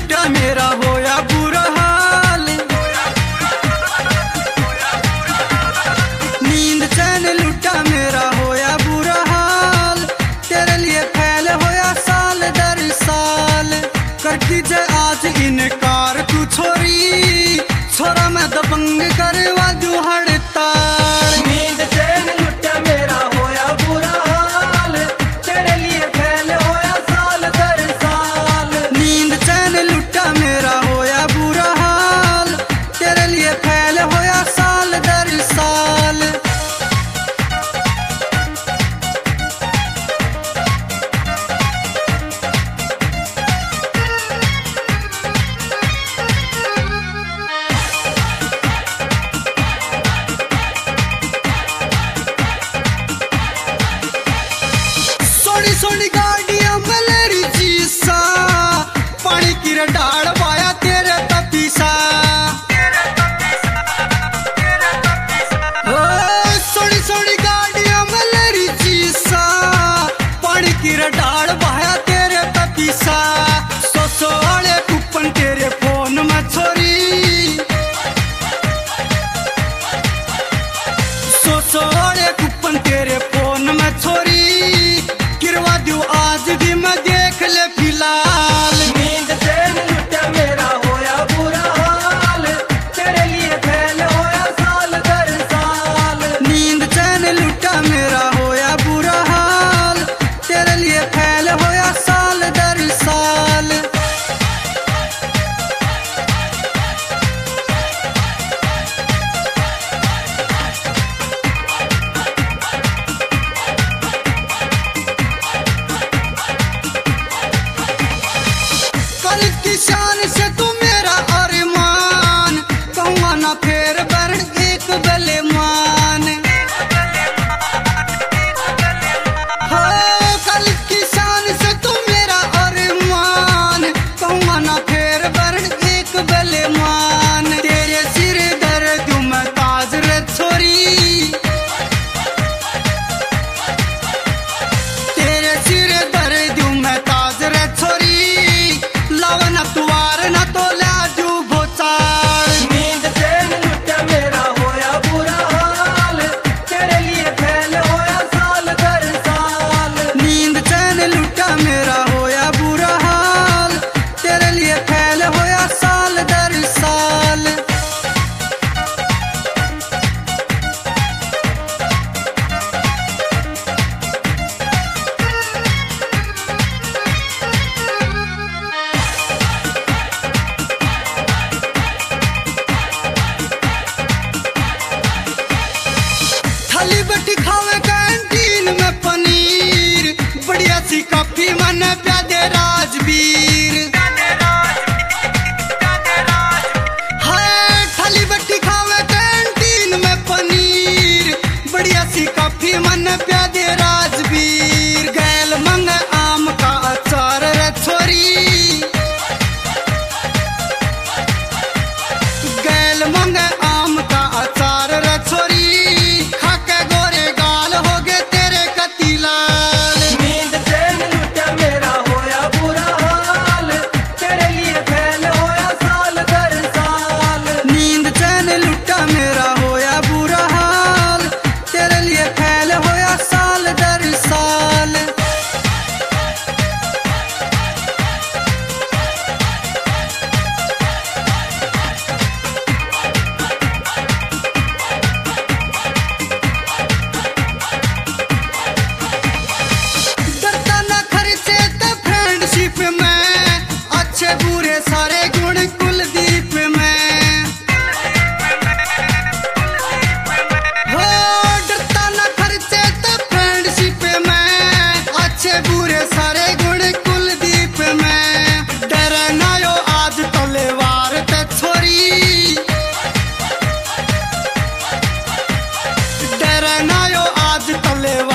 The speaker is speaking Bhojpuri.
लुटा मेरा होया बुरा हाल, नींद चैन लुटा मेरा होया बुरा हाल। तेरे लिए फैल होया साल दर साल, करती जे आज इनकार तू छोरी, छोरा मैं दबंग करवा दूं हड़ताल। नींद चैन लुटा मेरा होया बुरा हाल, तेरे लिए फैल होया साल दर साल। नींद चैन लुटा मेरा होया बुरा हाल, तेरे लिए फैल होया साल दर साल। सोनी सोनी गाड़ियां मलेरी चीसा, पानी की रडाड़ वाया तेरे तपीसा। ओ, सोनी सोनी गाड़ियां मलेरी चीसा, पानी की रडाड़ वाया तेरे तपीसा। सो वाले कूपन तेरे फोन में छोरी, सो वाले कूपन तेरे फोन में छोरी, गिरवा दूं आज भी मैं देख ले फिलहाल। नींद चैन लुटा मेरा होया बुरा हाल, तेरे लिए फैल होया साल दर साल। नींद चैन लुटा मेरा होया बुरा हाल, तेरे लिए फैल होया साल दर साल। कल की शान से तू मेरा अरमान, कहूँगा ना फेर बरण एक बले मान। हाँ, कल की शान से तू मेरा अरमान, कहूँगा ना फेर बरण एक बले मान। तेरे सिर दर्द में ताज रे छोरी, तेरे सिर दर्द में ताज रे छोरी, लावन तुवार न तो लाजू भोचार। नींद चैन लुटा मेरा होया बुरा हाल, तेरे लिए फैल होया साल दर साल। नींद चैन लुटा मेरा होया बुरा हाल, तेरे लिए फैल होया साल दर साल। थाली बटी खावे कैंटीन में पनीर, बढ़िया सी कॉफी मन प्यादे राजवीर। हाय, थाली बटी खावे कैंटीन में पनीर, बढ़िया सी कॉफी मन प्यादे राजवीर। गैल मंग आम का अचार रे छोरी, गैल मंग आम का अचार रे छोरी, खाके गोरे गाल हो गए तेरे कती लाल। नींद चैन लुटा मेरा होया बुरा हाल, तेरे लिए फैल होया साल दर साल। नींद चैन लुटा मेरा होया बुरा हाल, तेरे लिए फैल होया साल दर साल। डरता ना खर्चे तो फ्रेंडशिप में, अच्छे बुरे सारे गुण कुलदीप में। हो, डरता ना खर्चे तो फ्रेंडशिप में, अच्छे बुरे सारे गुण कुलदीप में। डरे ना यो आज तलेवार ते छोरी, डरे ना यो आज तलेवार